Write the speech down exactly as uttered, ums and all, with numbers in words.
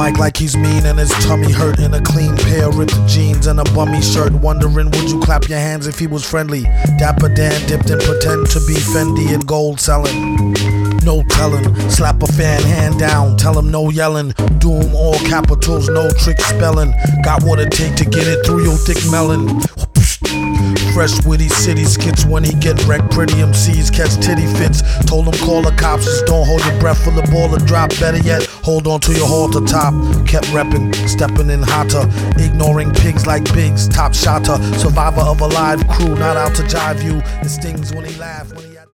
mic like he's mean and his tummy hurt in a clean pair of ripped jeans and a bummy shirt. Wondering would you clap your hands if he was friendly? Dapper Dan dipped and pretend to be Fendi and gold selling. No telling, slap a fan hand down, tell him no yelling. Doom all capitals, no trick spelling. Got what it take to get it through your thick melon. Fresh witty city skits when he get wrecked. Pretty M Cs catch titty fits. Told him call the cops, just don't hold your breath for the ball to drop. Better yet, hold on to your halter top. Kept reppin', steppin' in hotter. Ignoring pigs like Biggs, top shotter. Survivor of a live crew, not out to jive you. It stings when he laugh when he